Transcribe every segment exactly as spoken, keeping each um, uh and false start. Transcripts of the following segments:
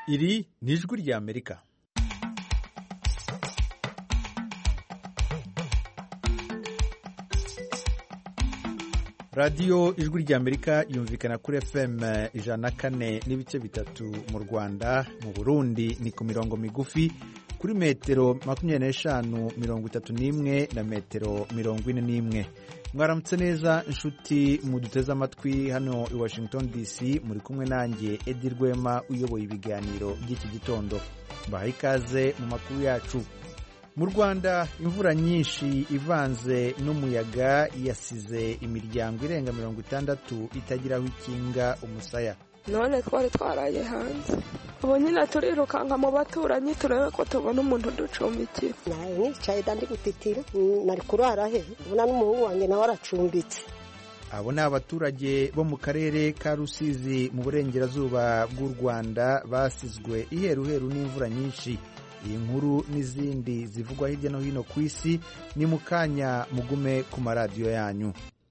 Iri ni ijwi ry'Amerika. radiyo ijwi ry'Amerika yumvikana kuri F M ijana na kane n'ibice bitatu mu Rwanda, mu Burundi ni ku mirongo migufi kuri metero makumyabiri n'eshanu mirongo itatu n'imwe na metero mirongo ine n'imwe. Mwaramutse neza inshuti muduteze amatwi hano i Washington D C, muri kumwe nanjye Edi Rwema uyoboye ibiganiro by'iki gitondo. Bahaye ikaze mu makuru yacu. Mu Rwanda imvura nyinshi ivanze n'umuyaga yasize imiryango irenga mirongo itandatu itagiraho ikinga umusaya. None twari twaraye hanze, ubu nyine turirukanka mu baturanyi turebe ko tubona umuntu ducumbikira. Nawe nicaye dandi gutitira nari kurara he, ubona n'umuhungu wanjye nawe aracumbitse. Abo ni abaturage bo mu karere ka Rusizi mu burengerazuba bw'u Rwanda basizwe iheruheru n'imvura nyinshi. Iyi nkuru n'izindi zivugwa hirya no hino ku isi ni mu kanya, mugume ku maradiyo yanyu.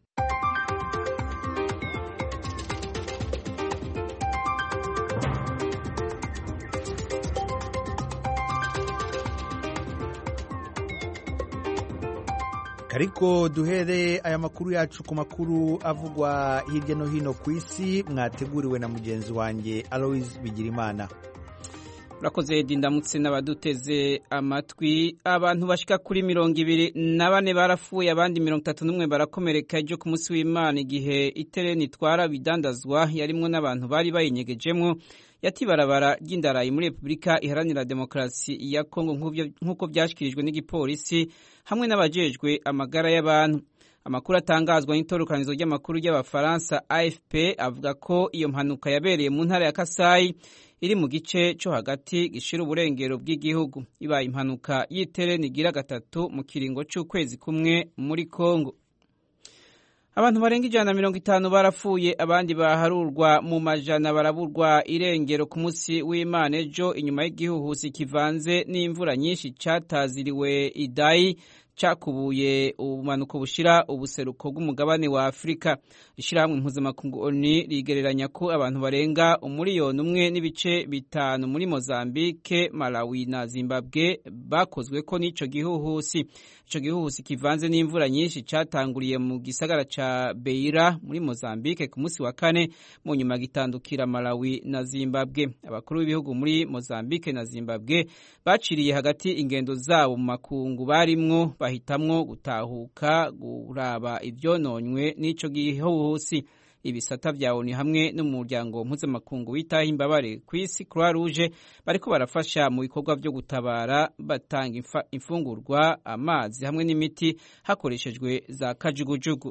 Ariko duhere aya makuru yacu ku makuru avugwa hirya no hino ku isi, mwateguriwe na mugenzi wanjye Alois Bigirimana. Urakoze Edi, ndamutse n'abaduteze amatwi. Abantu bashika kuri mirongo ibiri na bane barafuye, abandi mirongo itatu n'umwe barakomereka ejo ku munsi w'Imana igihe itereni itwara bidandazwa yarimwo n'abantu bari bayinyegejemwo yatibarabara ry'indarayi muri Republika Iharanira Demokarasi ya Kongo nk'uko byashyikirijwe n'igipolisi hamwe n'abajejwe amagara y'abantu. Amakuru atangazwa n'itororokanizo ry'amakuru y'Abafaransa A F P avuga ko iyo mpanuka yabereye mu ntara ya Kasai iri mu gice cyo hagati gishira uburengero bw'igihugu. Ibaye impanuka y'itereni igira gatatu mu kiringo cy'ukwezi kumwe muri Kongo. Abantu barenga ijana na mirongo itanu barapfuye, abandi baharurwa mu majana baraburwa irengero ku munsi w'Imana ejo inyuma y'igihuhusi kivanze n'imvura nyinshi cataziriwe Idai cakubuye ubumanuko bushira ubuseruko bw'umugabane wa Afrika. Ishirahamwe mpuzamakungu O N U rigereranya ko abantu barenga umuriyoni umwe n'ibice bitanu muri Mozambique, Malawi na Zimbabwe bakozwe ko n'ico gihuhusi. Ico gihuhusi kivanze n'imvura nyinshi catanguriye mu gisagara ca Beira muri Mozambique ku munsi wa kane, mu nyuma gitandukira Malawi na Zimbabwe. Abakuru b'ibihugu muri Mozambique na Zimbabwe baciriye hagati ingendo zabo mu makungu barimwo, bahitamwo gutahuka kuraba ivyononywe n'ico gihuhusi. Ibisata vya O N U hamwe n'umuryango mpuzamakungu witaho imbabare ku isi Croix Rouge bariko barafasha mu bikorwa vyo gutabara, batanga imfungurwa, amazi hamwe n'imiti hakoreshejwe za kajugujugu.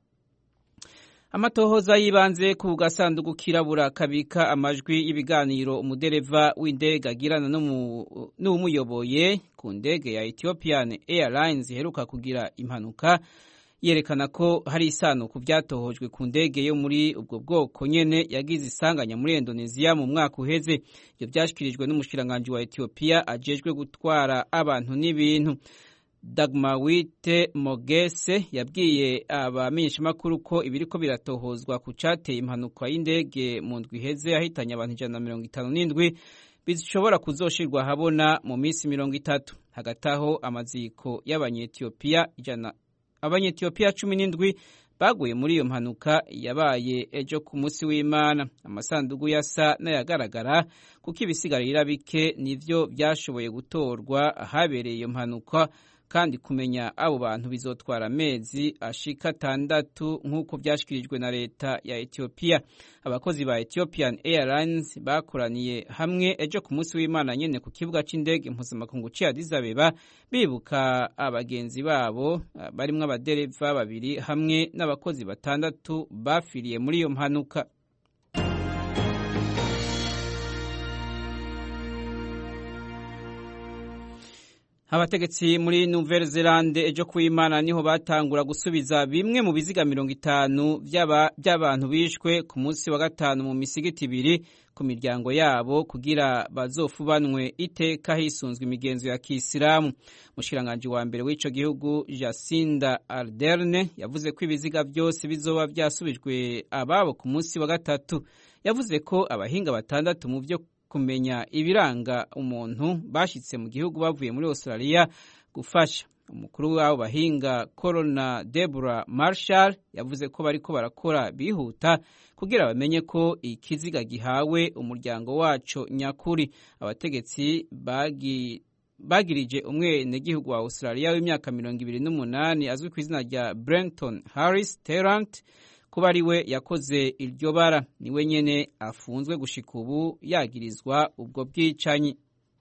Amatohoza yibanze ku gasanduku kirabura kabika amajwi y'ibiganiro umudereva w'indege agirana n'umuyoboye ku ndege ya Ethiopian Airlines iheruka kugira impanuka yerekana ko hari isano ku byatohojwe ku ndege yo muri ubwo bwoko nyene yagize isanganya muri Indonesia mu mwaka uheze. Ibyo byashyikirijwe n'umushikiranganji wa Ethiopia ajejwe gutwara abantu n'ibintu. Dagmawit Mogese yabwiye abamenyeshamakuru ko ibiriko biratohozwa ku cateye impanuka y'indege mu ndwi iheze yahitanye abantu ijana na mirongo itanu n'indwi bishobora kuzoshirwa habona mu minsi mirongo itatu. Hagati aho amaziko y'abanyetiyopiya ijana abanyetiyopiya cumi n'indwi baguye muri iyo mpanuka yabaye ejo ku munsi w'Imana. Amasandugu yasa n'ayagaragara kuko ibisigarira bike nivyo byashoboye gutorwa ahabereye iyo mpanuka, kandi kumenya abo bantu bizotwara amezi ashika atandatu nk'uko byashyikirijwe na leta ya Ethiopia. Abakozi ba Ethiopian Airlines bakoraniye hamwe ejo ku munsi w'Imana nyene ku kibuga c'indege mpuzamakungu ca Addis Abeba bibuka abagenzi babo barimwo abadereva babiri hamwe n'abakozi batandatu bafiriye muri iyo mpanuka. Abategetsi muri Nouvelle-Zélande ejo kuw'Imana niho batangura gusubiza bimwe mu biziga mirongo itanu by'abantu bishwe ku munsi wa gatanu mu misigiti ibiri ku miryango yabo kugira bazofubanwe iteka hisunzwe imigenzo ya Kisilamu. Mushkiranganji wa mbere w'ico gihugu Jacinda Ardern yavuze ko ibiziga byose bizoba byasubijwe ababo ku munsi wa gatatu. Yavuze ko abahinga batandatu mu byo kumenya ibiranga umuntu bashitse mu gihugu bavuye muri Australia gufasha. Umukuru w'abo bahinga Corona Deborah Marshall yavuze ko bariko barakora bihuta kugira bamenye ko ikiziga gihawe umuryango waco nyakuri. Abategetsi bagi bagirije umwenegihugu wa Australia w'imyaka mirongo ibiri n'umunani azwi ku izina rya Brenton Harris Tarrant kuba ari we yakoze iryo bara. Niwe nyene afunzwe gushika ubu yagirizwa ubwo bwicanyi.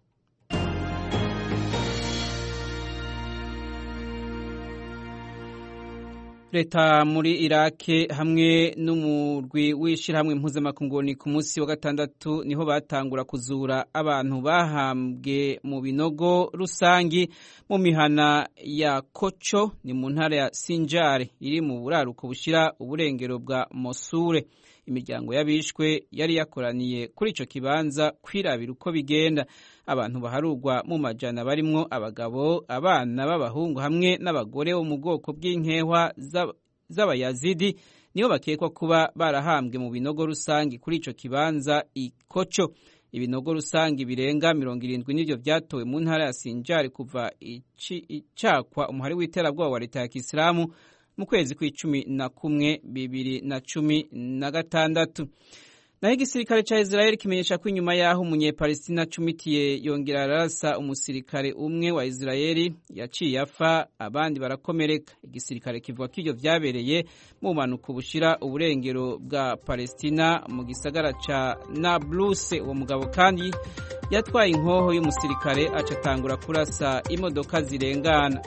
Leta muri Irake hamwe n'umurwi w'ishirahamwe mpuzamakungu ku munsi wa gatandatu niho batangura kuzura abantu bahambwe mu binogo rusangi mu mihana ya Kocho ni mu ntara ya Sinjar iri mu buraruko bushira uburengero bwa Mosure. Imiryango y'abishwe yari yakoraniye kuri ico kibanza kwirabira uko bigenda. Abantu baharugwa mu majana barimwo abagabo, abana b'abahungu hamwe n'abagore bo mu bwoko bw'inkehwa z'abayazidi nibo bakekwa kuba barahambwe mu binogo rusangi kuri ico kibanza Ikocho. Ibinogo rusangi birenga mirongo irindwi n'ivyo vyatowe mu ntara ya Sinjar kuva icakwa umuhari w'iterabwoba wa leta ya Kisilamu mu kwezi kw'icumi na kumwe bibiri na cumi na gatandatu. Naho igisirikare ca Israel kimenyesha ko inyuma yaho umunyepalestina cumitiye yongera arasa umusirikare umwe wa Israel yaciye afa abandi barakomereka. Igisirikare kivuga ko ivyo vyabereye mu manuko bushira uburengero bwa Palestina mu gisagara ca Nablus. Uwo mugabo kandi yatwaye inkoho y'umusirikare acatangura kurasa imodoka zirengana.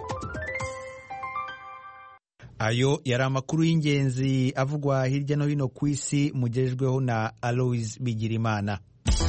Ayo yari amakuru y'ingenzi avugwa hirya no hino ku isi mugejejweho na Alois Bigirimana.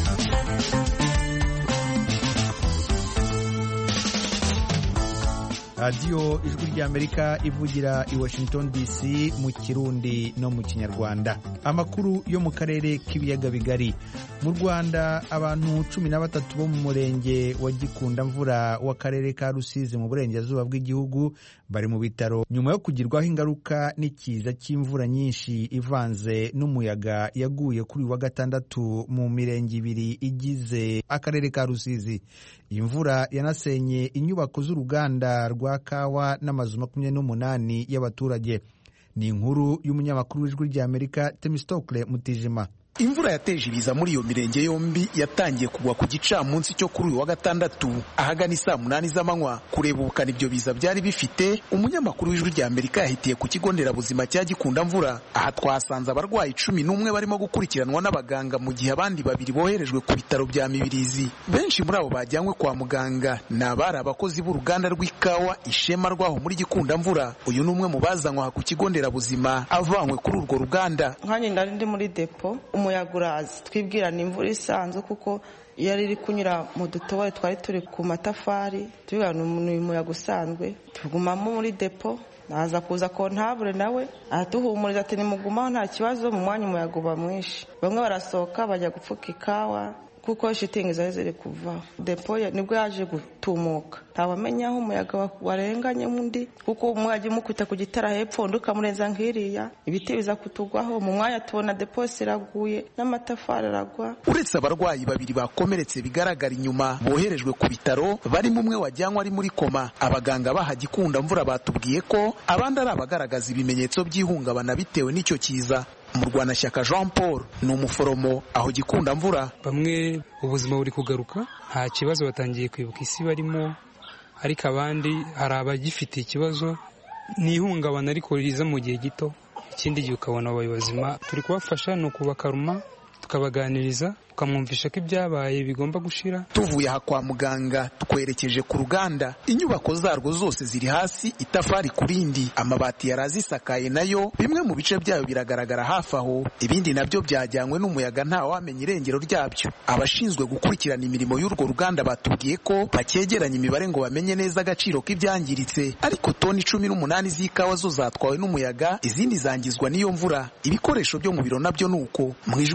Radio Ijwi ry'Amerika ivugira i Washington D C mu Kirundi no mu Kinyarwanda. Amakuru yo mu karere k'ibiyaga bigari. Mu Rwanda abantu cumi na batatu bo mu murenge wa Gikunda mvura w'akarere ka Rusizi mu burengerazuba bw'igihugu bari mu bitaro nyuma yo kugirwaho ingaruka n'ikiza cy'imvura nyinshi ivanze n'umuyaga yaguye kuri wa gatandatu mu mirenge ibiri igize akarere ka Rusizi. Imvura yanasenye inyubako z'uruganda rwa kawa n'amazu makumyabiri n'umunani y'abaturage. Ni inkuru y'umunyamakuru w'Ijwi ry'Amerika Temistokle Mutijima. Imvura yateje ibiza muri iyo mirenge yombi yatangiye kugwa ku gicamunsi cyo kuri uyu wa gatandatu ahagana saa munani z'amanywa. Kureba ubukana ibyo biza byari bifite, umunyamakuru w'Ijwi ry'Amerika yahitiye ku kigo nderabuzima cya Gikunda mvura. Aha twasanze abarwayi cumi n'umwe barimo gukurikiranwa n'abaganga mu gihe abandi babiri boherejwe ku bitaro bya Mibirizi. Benshi muri abo bajyanywe kwa muganga ni abari abakozi b'uruganda rw'ikawa Ishema rwaho muri Gikunda mvura. Uyu ni umwe mu bazanywe aha ku kigo nderabuzima avanywe kuri urwo ruganda. Nkanye ndari ndi muri depo umuyagurazi twibwira ni imvura isanzwe kuko yari iri kunyura mu dutobore twari turi ku matafari twibwira ni umuyaga usanzwe. Tugumamo muri depo naza kuza kontabure nawe aratuhumuriza ati nimugumaho nta kibazo mu mwanya umuyaga uba mwinshi. Bamwe barasohoka bajya gupfuka ikawa kuko shitingi zari ziri kuva. Depo nibwo yaje gutumuka ntabamenya aho umuyaga warenganye undi kuko umwaje mukubita ku gitara hepfo nduka murenza nkiriya ibiti biza kutugwaho mu mwanya tubona depo siraguye n'amatafari aragwa. Uretse abarwayi babiri bakomeretse bigaragara inyuma boherejwe ku bitaro bari mumwe wajyanwa ari muri koma. Abaganga baha Gikunda mvura batubwiye ko abandi ari abagaragaza ibimenyetso by'ihungabana bitewe n'icyo kiza. Murwanashyaka Jean Paul ni umuforomo aho Gikunda mvura. Bamwe ubuzima buri kugaruka nta kibazo batangiye kwibuka isi barimo, ariko abandi hari abagifite ikibazo n'ihungabana ariko riza mu gihe gito, ikindi gihe ukabona abayobozi turi kubafasha ni ukubakaruma tukabaganiriza tukamwumvisha ko ibyabaye bigomba gushira. Tuvuye aha kwa muganga twerekeje ku ruganda. Inyubako zarwo zose ziri hasi itafari kurindi, amabati yarazisakaye nayo bimwe mu bice byayo biragaragara hafi aho, ibindi nabyo byajyanywe n'umuyaga nta wamenya irengero ryabyo. Abashinzwe gukurikirana imirimo y'urwo ruganda batubwiye ko bakegeranya imibare ngo bamenye neza agaciro k'ibyangiritse, ariko toni cumi n'umunani z'ikawa zo zatwawe n'umuyaga, izindi zangizwa n'iyo mvura. Ibikoresho byo mu biro nabyo nuko. Mu ijwi rya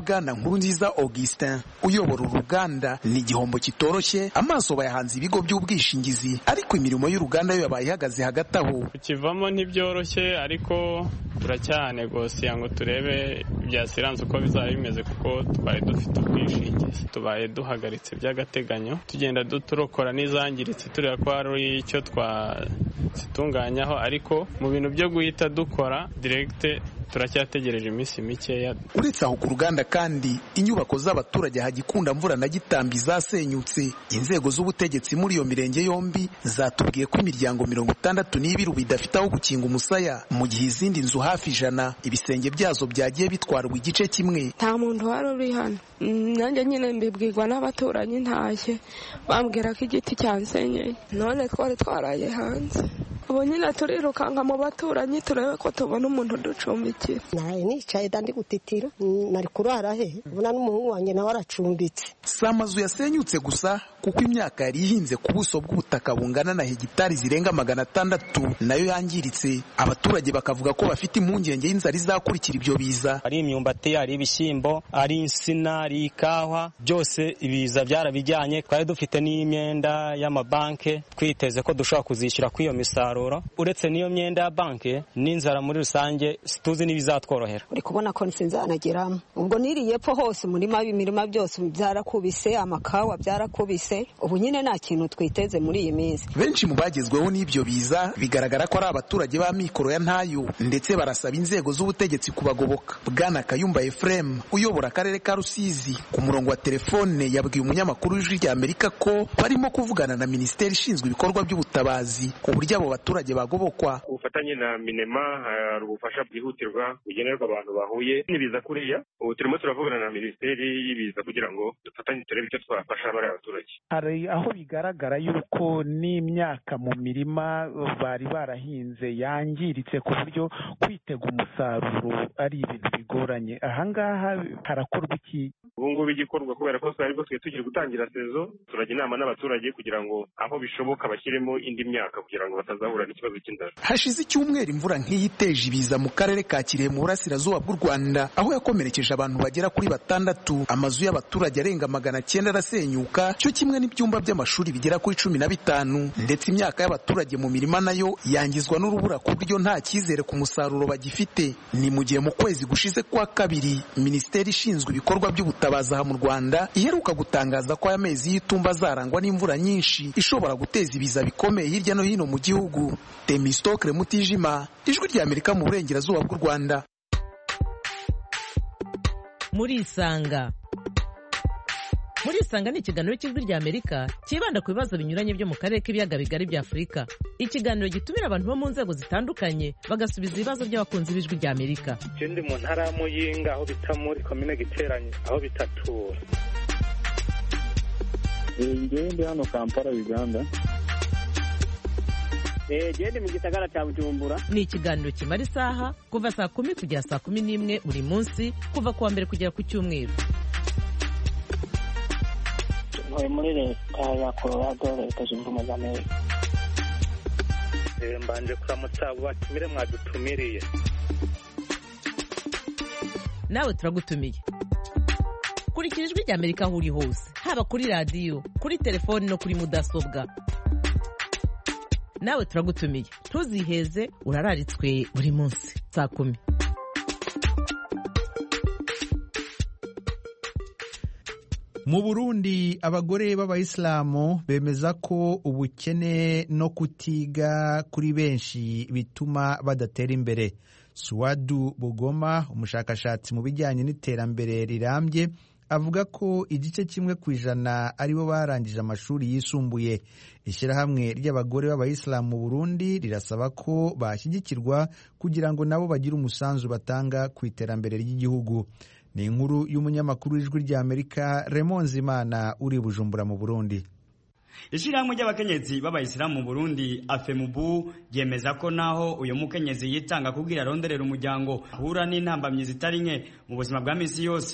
bwana Nkurunziza Augustin uyobora uruganda ni igihombo kitoroshye, amaso bayahanze ibigo by'ubwishingizi, ariko imirimo y'uruganda yo yabaye ihagaze hagati aho. Kukivamo ntibyoroshye, ariko turacyanegosiya ngo turebe byasiranze uko bizaba bimeze, kuko twari dufite ubwishingizi. Tubaye duhagaritse by'agateganyo, tugenda duturokora n'izangiritse tureba ko hari icyo twazitunganyaho, ariko mu bintu byo guhita dukora direct turacyategereje iminsi mikeya. Uretse aho ku ruganda kandi inyubako z'abaturage Hagikunda, Mvura na Gitambi zasenyutse. Inzego z'ubutegetsi muri iyo mirenge yombi zatubwiye ko imiryango mirongo itandatu n'ibiri bidafite aho gukinga umusaya, mu gihe izindi nzu hafi ijana ibisenge byazo byagiye bitwarwa igice kimwe. Nta muntu wari uri hano, nanjye nyine mbibwirwa n'abaturanyi ntashye bambwira ko igiti cyansenyeye, none twari twaraye hanze. Ubu nyine turirukanka mu baturanyi turebe ko tubona umuntu ducumbikira. Naye nicaye dandi gutitira, nari kurara he, ubona n'umuhungu wanjye nawe aracumbitse. Si amazu yasenyutse gusa, kuko imyaka yari ihinze ku buso bw'ubutaka bungana na hegitari zirenga magana atandatu nayo yangiritse. Abaturage bakavuga ko bafite impungenge y'inzara izakurikira ibyo biza. Ari imyumbati, ari ibishyimbo, ari insina, ari ikawa, byose ibiza byarabijyanye. Twari dufite n'imyenda y'amabanke, twiteze ko dushobora kuzishyura kuri iyo misaruro. Uretse n'iyo myenda ya banke n'inzara muri rusange situzi n'ibizatworohera. Uri kubona ko nsinzanageramo, ubwo niriye po hose umurima w'imirima byose byarakubise, amakawa byarakubise, ubu nyine nta kintu twiteze muri iyi minsi. Benshi mu bagezweho n'ibyo biza bigaragara ko ari abaturage ba mikoro ya ntayo, ndetse barasaba inzego z'ubutegetsi kubagoboka. Bwana Kayumba Ephraim uyobora akarere ka Rusizi ku murongo wa telefone yabwiye umunyamakuru w'Ijwi rya Amerika ko barimo kuvugana na Minisiteri ishinzwe ibikorwa by'ubutabazi ku buryo abo baturage bagobokwa. Ubufatanye na Minema hari ubufasha bwihutirwa bugenerwa abantu bahuye n'ibiza kuriya. Ubu turimo turavugana na Minisiteri y'ibiza kugira ngo dufatanye turebe icyo twafasha abari abaturage. Hari aho bigaragara yuko n'imyaka mu mirima bari barahinze yangiritse ku buryo kwitega umusaruro ari ibintu bigoranye. Ahangaha harakorwa iki? Ubu ngubu igikorwa kubera ko twari twe tugiye gutangira sezo, turajya inama n'abaturage kugira ngo aho bishoboka bashyiremo indi myaka kugira ngo batazahura n'ikibazo cy'inzara. Hashize icyumweru imvura nk'iyi iteje ibiza mu karere ka Kirehe mu burasirazuba bw'u Rwanda, aho yakomerekeje abantu bagera kuri batandatu. Amazu y'abaturage arenga magana cyenda arasenyuka, cyo kimwe n'ibyumba by'amashuri bigera kuri cumi na bitanu, ndetse imyaka y'abaturage mu mirima nayo yangizwa n'urubura ku buryo nta cyizere ku musaruro bagifite. Ni mu gihe mu kwezi gushize kwa kabiri Minisiteri ishinzwe ibikorwa by'ubutabazi aha mu Rwanda iheruka gutangaza ko aya mezi y'itumba azarangwa n'imvura nyinshi ishobora guteza ibiza bikomeye hirya no hino mu gihugu. Temistokle Mutijima, Ijwi rya Amerika mu burengerazuba bw'u Rwanda. Muri Isanga. Muri Isanga ni ikiganiro cy'Ijwi rya Amerika kibanda ku bibazo binyuranye byo mu karere k'ibiyaga bigari bya Afurika. Ikiganiro gitumira abantu bo mu nzego zitandukanye bagasubiza ibibazo by'abakunzi b'Ijwi rya Amerika. Ndi mu ntara ya Muyinga aho bita muri komine Giteranye aho bitatura. Ngiye ndi hano Kampala, Uganda. Eh, gende mu gisagara cya Bujumbura. Ni ikiganiro kimara isaha kuva saa kumi kugera saa kumi n'imwe buri munsi kuva kuwa mbere kugera ku cyumweru. Ntuye muri leta ya Colorado, leta zunze ubumwe za Amerika. Eh, mbanje kuramutsa abo batumire mwadutumiriye. Nawe turagutumiye. Kurikira Ijwi rya Amerika aho uri hose, haba kuri radiyo, kuri telefoni no kuri mudasobwa. Nawe turagutumiye, ntuziheze, urararitswe buri munsi saa kumi. Mu Burundi abagore b'abayisilamu bemeza ko ubukene no kutiga kuri benshi bituma badatera imbere. Suwadu Bugoma, umushakashatsi mu bijyanye n'iterambere rirambye, avuga ko igice kimwe ku ijana aribo barangije amashuri yisumbuye. Ishyirahamwe ry'abagore b'abayisilamu mu Burundi rirasaba ko bashyigikirwa kugira ngo nabo bagire umusanzu batanga ku iterambere ry'igihugu. Ni inkuru y'umunyamakuru w'Ijwi rya Amerika Raymond Zimana uri Bujumbura mu Burundi. Ishyirahamwe ry'abakenyezi b'abayisilamu mu Burundi Afemubu yemeza ko naho uyu mukenyezi yitanga kugira aronderera umuryango ahura n'intambamyi zitari nke mu buzima bwa misi yose.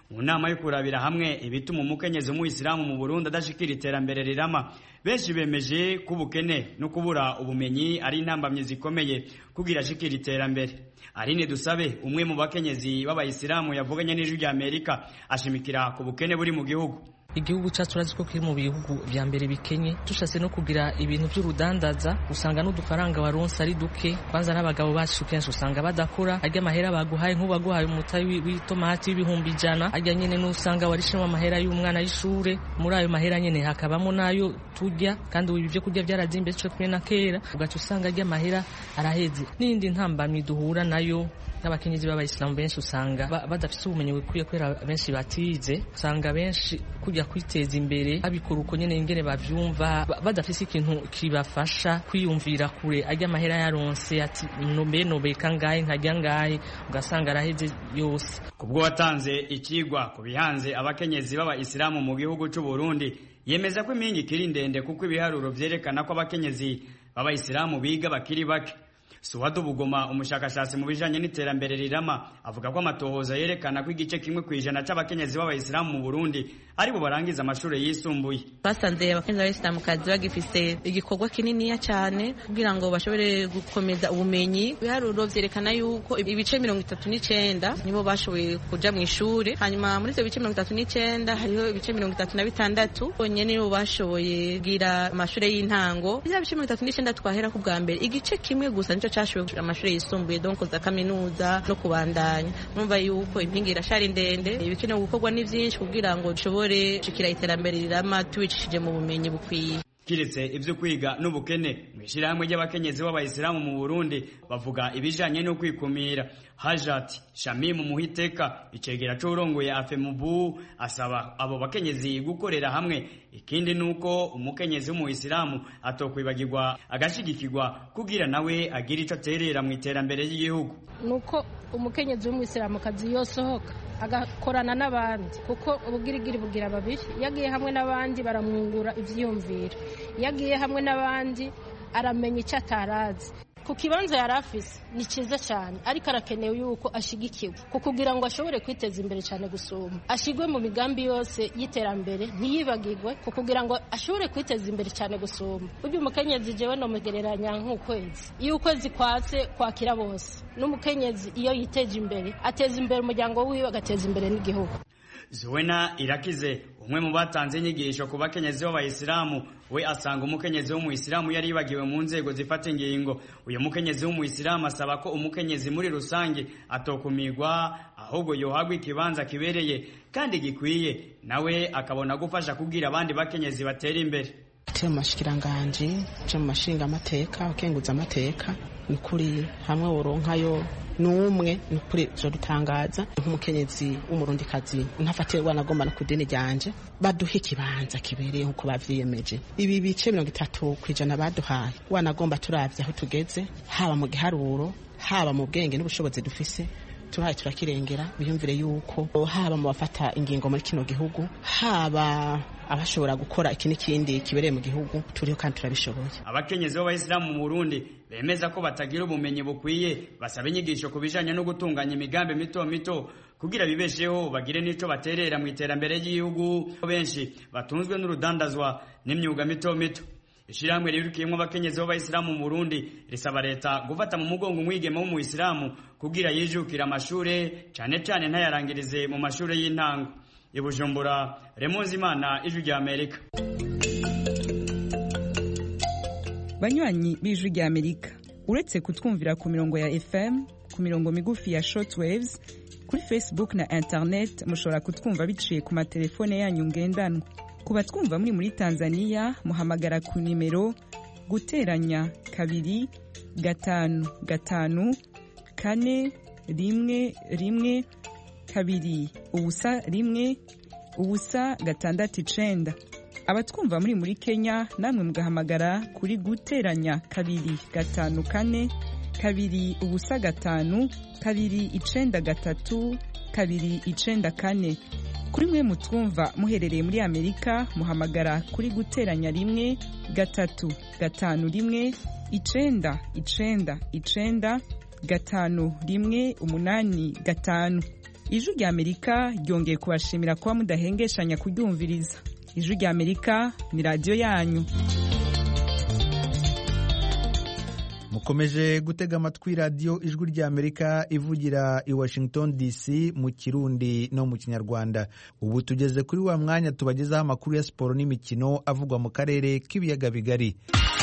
mu nama yo kurabira hamwe ibituma umukenyezi w'umuyisilamu mu Burundi adashikira iterambere rirama. Benshi bemeje ko ubukene no kubura ubumenyi ari intambamye zikomeye kugira ashikira iterambere. Aline Dusabe, umwe mu bakenyezi b'abayisilamu yavuganye n'ijwi rya Amerika, ashimikira ku bukene buri mu gihugu. Igihugu cyacu urazi ko kiri mu bihugu vya mbere bikenye, tushase no kugira ibintu by'urudandaza usanga n'udufaranga baronsa ari duke, kwanza n'abagabo bacu kenshi usanga badakora, arya mahera baguhaye nk'ubaguhaye umutayi w'itomati w'ibihumbi ijana, arya nyene n'usanga warishemo amahera y'umwana y'ishure, muri ayo mahera nyene hakabamo nayo turya, kandi ubu ibyo kurya byarazimbe cyo kumwe na kera, ugaca usanga arya mahera araheze. N'indi ntambamye duhura nayo n'abakenyezi b'abayisilamu benshi usanga badafite ubumenyi bukwiye, kwera benshi batize, usanga benshi kujya kwiteza imbere abikora uko nyene ingene bavyumva, badafite ikintu kibafasha kwiyumvira kure, ajya amahera yaronse ati nobe nobe kangahe nkajya ngahe, ugasanga araheze yose. Kubwo watanze ikigwa kubihanze abakenyezi b'abayisilamu mu gihugu cy'u Burundi, yemeza ko impingi kiri ndende kuko ibiharuro vyerekana ko abakenyezi b'abayisilamu biga bakiri bake. Suwadu Bugoma, umushakashatsi mu bijanye n'iterambere rirama, avuga ko amatohoza yerekana ko igice kimwe kwijana c'abakenyezi b'abayisilamu mu Burundi ari bo barangiza amashuri yisumbuye. Basanze abakenyezi b'abayisilamu kazi bagifise igikorwa kininiya cyane kugira ngo bashobore gukomeza ubumenyi. Ibiharuro vyerekana yuko ibice mirongo itatu n'icenda nibo bashoboye kuja mu ishuri, hanyuma muri ivyo bice mirongo itatu n'icenda hariho ibice mirongo itatu na bitandatu bonyene nibo bashoboye kugira amashuri y'intango. Ivyo bice mirongo itatu n'icenda twahera ku bwa mbere, igice kimwe gusa nico cyashoboye amashuri yisumbuye donc za kaminuza no kubandanya. Numva yuko impingi irashari ndende, ibikenewe gukorwa ni vyinshi kugira ngo dushobore shikira iterambere rirama tubicishije mu bumenyi bukwiye. Kiretse ivyo kwiga n'ubukene, mwishirahamwe ry'abakenyezi b'abayisilamu mu Burundi bavuga ibijanye no kwikumira. Hajat Shamim Muhiteka, icegera c'urongoye Afemubu, asaba abo bakenyezi gukorera hamwe. Ikindi nuko umukenyezi w'umuyisilamu atokwibagirwa agashigikirwa kugira nawe agira ico aterera mu iterambere ry'igihugu. Nuko umukenyezi w'umuyisilamu kazi yosohoka agakorana n'abandi, kuko ubugirigiri bugira babiri. Yagiye hamwe n'abandi baramwungura ivyiyumviro, yagiye hamwe n'abandi aramenya icyo atarazi. Ku kibanza yarafise ni ciza cyane, ariko arakenewe yuko ashigikiwe kugira ngo ashobore kwiteza imbere cyane gusuma, ashigwe mu migambi yose y'iterambere, ntiyibagirwe kugira ngo ashobore kwiteza imbere cyane gusuma. Burya umukenyezi jewe no mugereranya nk'ukwezi, iyo ukwezi kwatse kwakira bose. N'umukenyezi iyo yiteje imbere ateza imbere umuryango wiwe, agateza imbere n'igihugu. Zuwena Irakize, umwe mu batanze inyigisho ku bakenyezi b'abayisilamu, we asanga umukenyezi w'umuyisilamu yari yibagiwe mu nzego zifata ingingo. Uyu mukenyezi w'umuyisilamu asaba ko umukenyezi muri rusange atokumirwa, ahubwo yohagwa ikibanza kibereye kandi gikwiye, nawe akabona gufasha kugira abandi bakenyezi batera imbere. Te mashikiranganje je mu mashinga amateka akenguza amateka ni kuri hamwe woronkayo numwe ni kuri zo dutangaza nk'umukenyezi w'umurundikazi ntafatirwa nagomba no kudini ryanje baduha ikibanza kibereye nkuko bavyiyemeje. Ibi bice mirongo itatu kwijana baduhaye wanagomba turavye aho tugeze, haba mu giharuro haba mu bwenge n'ubushobozi dufise, turaye turakirengera. Biyumvire yuko haba mu bafata ingingo muri kino gihugu, haba abashobora gukora iki n'ikindi kibereye mu gihugu, turiho kandi turabishoboye. Abakenyezi b'abayisilamu mu Burundi bemeza ko batagira ubumenyi bukwiye, basaba inyigisho ku bijanye no gutunganya imigambi mito mito kugira bibesheho bagire n'ico baterera mu iterambere ry'igihugu. Benshi batunzwe n'urudandazwa n'imyuga mito mito. Ishirahamwe rirukiyemo abakenyezi b'abayisilamu mu Burundi risaba leta gufata mu mugongo umwigeme w'umuyisilamu kugira yijukira amashure, cane cane ntayarangirize mu mashure y'intango. I Bujumbura, Remonzimana, Ijwi rya Amerika. Banywanyi b'Ijwi rya Amerika, uretse kutwumvira ku mirongo ya F M, ku mirongo migufi ya shortwaves, kuri Facebook na internet mushobora kutwumva biciye ku matelefone yanyu ngendanwa. Kuba twumva muri muri Tanzania, muhamagara ku nimero guteranya kabiri gatanu gatanu kane rimwe rimwe kabiri ubusa rimwe ubusa gatandatu icenda. Abatwumva muri muri Kenya namwe mugahamagara kuri guteranya kabiri gatanu kane kabiri ubusa gatanu kabiri icenda gatatu kabiri icenda kane. Kuri mwe mutwumva muherereye muri Amerika muhamagara kuri guteranya rimwe gatatu gatanu rimwe icenda icenda icenda gatanu rimwe umunani gatanu. ijwi rya amerika ryongeye kubashimira kuba mudahengeshanya kuryumviriza. ijwi rya amerika ni radiyo yanyu. mukomeje gutega amatwi radiyo ijwi rya amerika ivugira i Washington D C mu kirundi no mu kinyarwanda. ubu tugeze kuri wa mwanya tubagezaho amakuru ya siporo n'imikino avugwa mu karere k'ibiyaga bigari.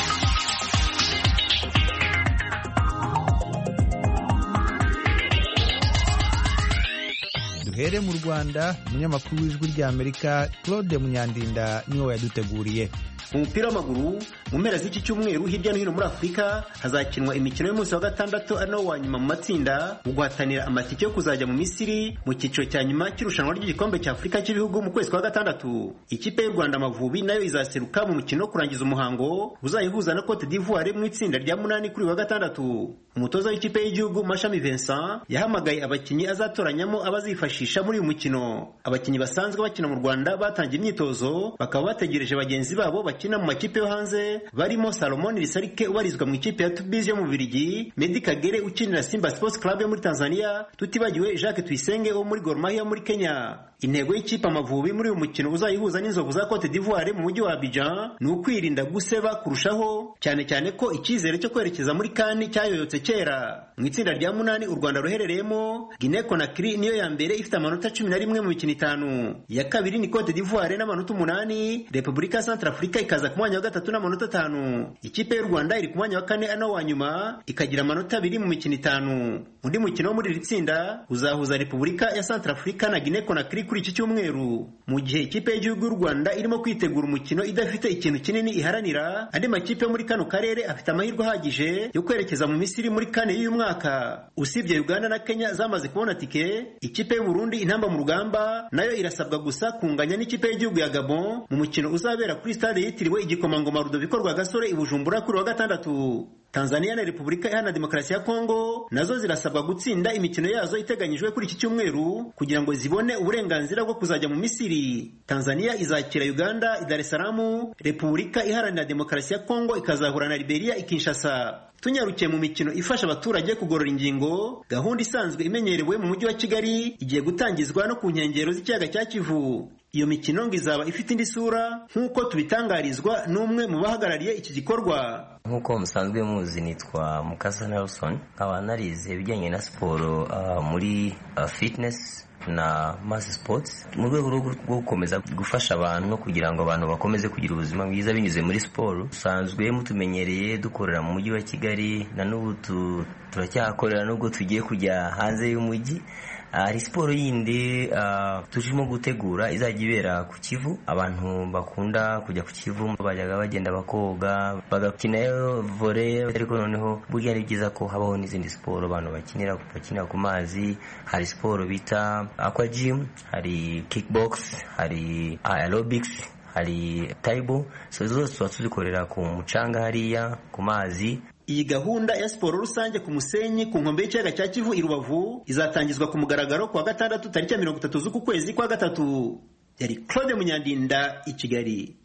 duhere mu Rwanda. umunyamakuru w'ijwi rya amerika Claude Munyandinda niwe yaduteguriye. mu mupira w'amaguru mu mpera z'iki cyumweru hirya no hino muri Afurika hazakinwa imikino y'umunsi wa gatandatu ari nawo wa nyuma mu matsinda mu guhatanira amatike yo kuzajya mu Misiri mu cyiciro cya nyuma cy'irushanwa ry'igikombe cya Afurika cy'ibihugu mu kwezi kwa gatandatu. Ikipe y'u Rwanda Amavubi nayo izaseruka mu mukino wo kurangiza umuhango uzayihuza na Cote d'Ivoire mu itsinda rya munani kuri wa gatandatu. Umutoza w'ikipe y'igihugu Mashami Vincent yahamagaye abakinnyi azatoranyamo abazifashisha muri uyu mukino. Abakinnyi basanzwe bakina mu Rwanda batangiye imyitozo bakaba bategereje bagenzi babo bakina mu makipe yo hanze barimo Salomon Risarike ubarizwa mu ikipe ya Tubize yo mu Bubiligi, Medi Kagere ukinira Simba Sports Club yo muri Tanzania, tutibagiwe Jacques Tuyisenge wo muri Gor Mahia muri Kenya. Intego y'ikipe Amavubi muri uyu mukino uzayihuza n'inzovu za Cote d'Ivoire mu mujyi wa Abidjan ni ukwirinda guseba kurushaho, cyane cyane ko icyizere cyo kwerekeza muri kani cyayoyotse kera. Mu itsinda rya munani u Rwanda ruherereyemo, Guinea Conakry niyo ya mbere ifite amanota cumi na rimwe mu mikino itanu, ya kabiri ni Cote d'Ivoire n'amanota umunani, Repubulika ya Centrafrica ikaza ku mwanya wa gatatu n'amanota atanu. Ikipe y'u Rwanda iri ku mwanya wa kane ano wa nyuma ikagira amanota abiri mu mikino itanu. Undi mukino wo muri iri tsinda uzahuza Repubulika ya Centrafrica na Guinea Conakry kuri iki cyumweru. Mu gihe ikipe y'igihugu y'u Rwanda irimo kwitegura umukino idafite ikintu kinini iharanira, andi makipe yo muri kano karere afite amahirwe ahagije yo kwerekeza mu Misiri muri kane y'uyu mwaka. Usibye Uganda na Kenya zamaze kubona tike, ikipe y'u Burundi intamba mu rugamba nayo irasabwa gusa kunganya n'ikipe y'igihugu ya Gabon mu mukino uzabera kuri stade yitiriwe igikomangoma Rudoviko Rwagasore i Bujumbura kuri wa gatandatu. Tanzania na Repubulika Iharanira Demokarasi ya Kongo nazo zirasabwa gutsinda imikino yazo iteganyijwe kuri iki cyumweru kugira ngo zibone uburenganzira bwo kuzajya mu Misiri. Tanzania izakira Uganda i Dar es Salaam, Repubulika Iharanira Demokarasi ya Kongo ikazahura na Liberia i Kinshasa. Tunyarukiye mu mikino ifasha abaturage kugorora ingingo, gahunda isanzwe imenyerewe mu mujyi wa Kigali igiye gutangizwa no ku nkengero z'ikiyaga cya Kivu. Iyo mikino ngo izaba ifite indi sura nk'uko tubitangarizwa n'umwe mu bahagarariye iki gikorwa. Nk'uko musanzwe muzi nitwa Mukasa Nelson, nkaba narize ibijyanye na siporo uh, muri uh, fitness na mass sports mu rwego rwo gukomeza gufasha abantu kugira ngo abantu bakomeze kugira ubuzima bwiza binyuze muri siporo. Usanzwe mutumenyereye dukorera mu mujyi wa Kigali na n'ubu turacyakorera nubwo tugiye kujya hanze y'umujyi. Hari siporo yindi uh, turimo gutegura izajya ibera ku Kivu. Abantu bakunda kujya ku Kivu bajyaga bagenda bakoga bagakina volley, ariko noneho burya ari byiza ko habaho n'izindi siporo abantu bakinira bakinira ku mazi. Hari siporo bita aqua gym, hari kickbox, hari aerobics, hari taibo. So zose tuzikorera ku mucanga hariya ku mazi. Iyi gahunda ya siporo rusange ku musenyi ku nkombe y'ikiyaga cya Kivu i Rubavu izatangizwa ku mugaragaro ku wa gatandatu tariki ya mirongo itatu z'uku kwezi kwa gatatu. Yari Claude Munyandinda i Kigali.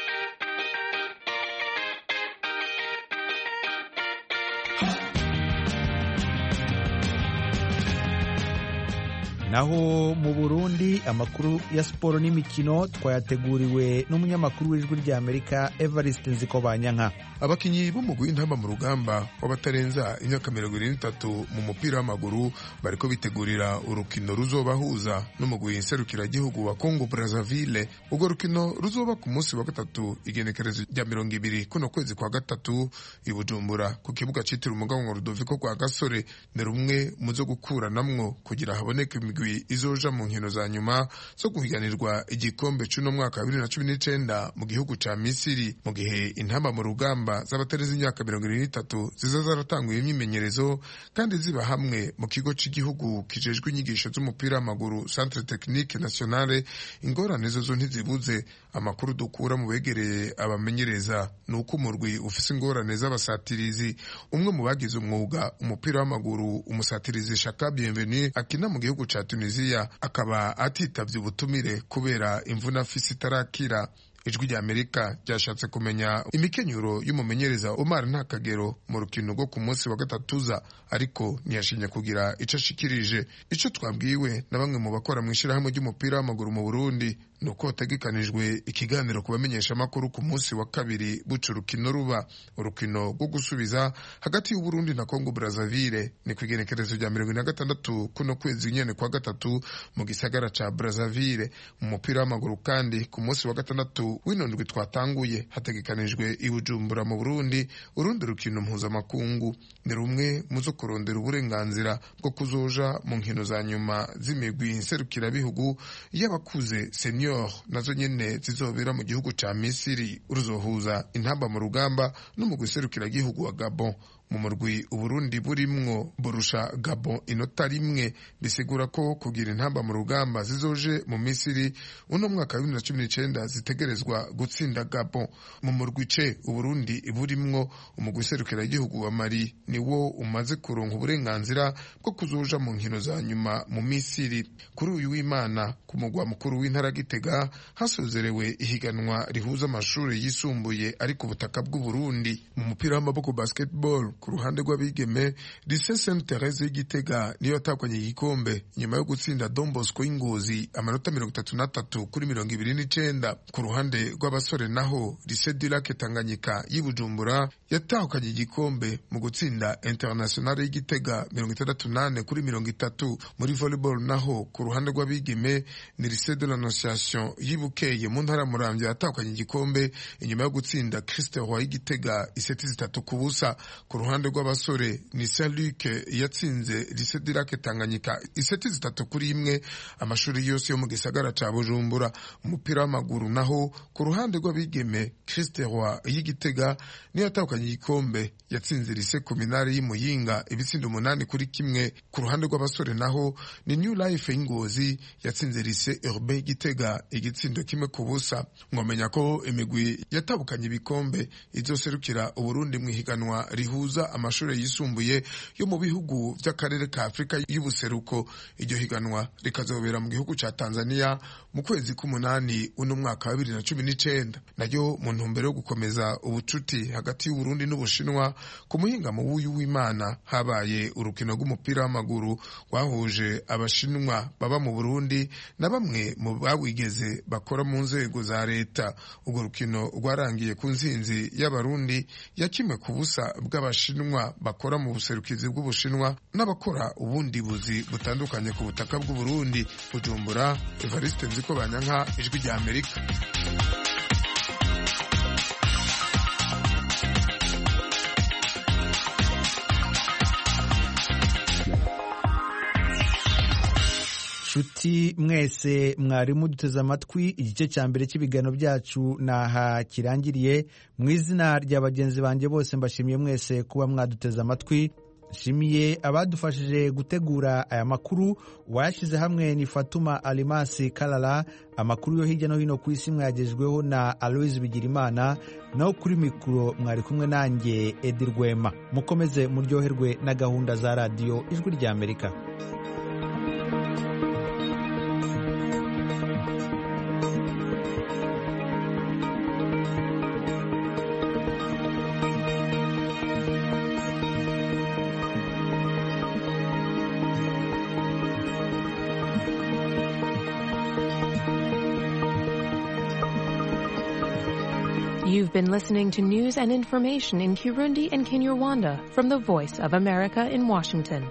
Naho mu Burundi amakuru ya siporo n'imikino twayateguriwe n'umunyamakuru w'ijwi rya Amerika Evariste Nzikobanyanka. Abakinyi b'umugwi w'intamba mu rugamba w'abatarenza imyaka mirongo irindwi n'itatu mu mupira w'amaguru bariko bitegurira urukino ruzobahuza n'umugwi nserukiragihugu wa Congo Brazzaville. Urwo rukino ruzoba ku munsi wa gatatu igenekerezo rya mirongo ibiri kuno kwezi kwa gatatu i Bujumbura ku kibuga citiriwe umuganwa Rudoviko Rwagasore. Ni rumwe mu zo gukuranamwo kugira haboneke imigwi izoja mu nkino za nyuma zo guhiganirwa igikombe c'uno mwaka wa bibiri na cumi n'icenda mu gihugu ca Misiri, mu gihe intamba mu rugamba z'abatareze imyaka mirongo irindwi n'itatu ziza zaratanguye imyimenyerezo kandi ziba hamwe mu kigo c'igihugu kijejwe inyigisho z'umupira w'amaguru Centre Technique Nationale. Ingorane zo zo ntizibuze. Amakuru dukura mu begereye abamenyereza nuko umurwi ufise ingorane z'abasatirizi. Umwe mu bagize umwuga umupira w'amaguru, umusatirizi Shaka Bienvenue akina mu gihugu ca Tunisia, akaba atitavye ubutumire kubera imvuna afise itarakira. ijwi rya Amerika ryashatse kumenya imikenyuro y'umumenyereza Omar Ntakagero mu rukino rwo ku munsi wa gatatuza, ariko ntiyashinye kugira ico ashikirije. Ico twabwiwe na bamwe mu bakora mu ishirahamwe ry'umupira w'amaguru mu Burundi nuko hategekanijwe ikiganiro ku bamenyesha makuru ku munsi wa kabiri buca urukino ruba. Urukino rwo gusubiza hagati y'u Burundi na Congo Brazzaville ni kwigenekerezo rya mirongo ine na gatandatu kuno kwezi nyene kwa gatatu mu gisagara ca Brazzaville. Mu mupira w'amaguru kandi ku munsi wa gatandatu w'ino ndwi twatanguye hategekanijwe i Bujumbura mu Burundi urundi rukino mpuzamakungu. Ni rumwe muzo kurondera uburenganzira bwo kuzoja mu nkino za nyuma z'imigwi nserukirabihugu y'abakuze senior nazo nyene zizobera mu gihugu ca Misiri. Uruzohuza intamba mu rugamba n'umugwi serukiragihugu wa Gabon. Mu murwi Uburundi burimwo burusha Gabon inota rimwe, bisigura ko kugira intamba mu rugamba zizoje mu Misiri uno mwaka wa bibiri na cumi n'icenda zitegerezwa gutsinda Gabon. Mu murwi C Uburundi burimwo umugwi serukiragihugu wa Mali niwo umaze kuronka uburenganzira bwo kuzoja mu nkino za nyuma mu Misiri. Kuri uyu w'Imana ku mugwa mukuru w'intara Gitega hasozerewe ihiganwa rihuza amashuri yisumbuye ari ku butaka bw'u Burundi. Mu mupira w'amaboko basketball ku ruhande rw'abigeme Lycée Sainte Thérèse y'Igitega niyo yatakwanye igikombe nyuma yo gutsinda Don Bosco y'Ingozi amanota mirongo itatu n'atatu kuri mirongo ibiri n'icenda. Ku ruhande rw'abasore naho Lycée du Lac Tanganyika y'Ibujumbura yatahukanye igikombe mu gutsinda International y'Igitega mirongo itandatu n'ane kuri mirongo itatu. Muri volleyball naho ku ruhande rw'abigeme ni Lycée de l'Annonciation y'Ibukeye mu ntara Muramvya yatahukanye igikombe inyuma yo gutsinda Christ Roy y'Igitega iseti zitatu ku busa. Ku ruhande rw'abasore ni Saint Luc yatsinze Lycée du Lac Tanganyika iseti zitatu kuri imwe. Amashuri yose yo mu gisagara ca Bujumbura. Umupira w'amaguru naho ku ruhande rw'abigeme Christ Roy y'Igitega niyo yatahukanye igikombe yatsinze Lycée Communale y'Imuyinga ibitsindo umunani kuri kimwe. Ku ruhande rw'abasore naho ni New Life y'Ingozi yatsinze Lycée Urbain y'Igitega igitsindo kimwe ku busa. Mwomenya ko imigwi yatabukanye ibikombe izoserukira Uburundi mu higanwa rihuza amashuri yisumbuye yo mu bihugu by'akarere ka Afrika y'ubuseruko. Iryo higanwa rikazobera mu gihugu ca Tanzania mu kwezi k'umunani uno mwaka wa bibiri na cumi n'icenda. Nayo mu ntumbero yo gukomeza ubucuti hagati y'u Burundi n'Ubushinwa, ku muhingamo w'uyu w'Imana habaye urukino rw'umupira w'amaguru rwahuje Abashinwa baba mu Burundi na bamwe mu bawigeze bakora mu nzego za leta. Urwo rukino rwarangiye ku nsinzi y'Abarundi ya kimwe ku busa bw'Abashinwa bakora mu buserukizi bw'Ubushinwa n'abakora ubundi buzi butandukanye ku butaka bw'u Burundi. Bujumbura, Evariste Nzikobanyanka, ijwi rya Amerika. Shuti mwese mwarimu duteze amatwi, igice cya mbere cy'ibiganiro byacu naha kirangiriye. Mu izina rya bagenzi banjye bose mbashimiye mwese kuba mwaduteze amatwi. Nshimiye abadufashije gutegura aya makuru. Wayashyize hamwe ni Fatuma Alimasi Kalala. Amakuru yo hirya no hino ku isi mwagejweho na Aloise Bigirimana, naho kuri mikoro mwari kumwe nanjye Edi Rwema. Mukomeze muryoherwe na gahunda za radiyo Ijwi rya Amerika. You've been listening to news and information in Kirundi and Kinyarwanda from the Voice of America in Washington.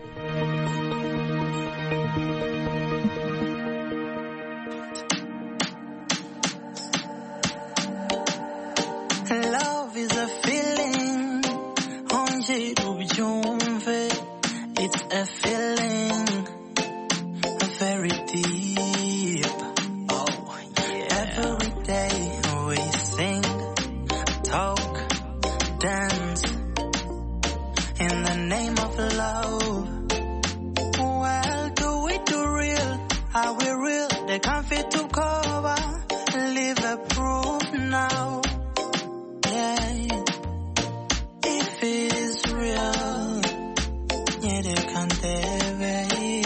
Love is a feeling, onje ubyumve. It's a feeling, very deep. Oh, yeah. Every day we sing, talk, dance in the name of love. Well, do we do real? Are we real? They can't fit to cover. Live a proof now. Yeah. If it is real, yeah, they can't have it.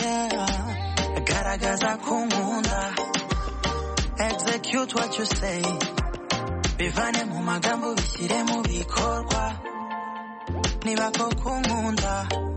Yeah. Garagaza kumunda. Execute what you say. bivane mu magambo bishyire mu bikorwa niba koko unkunda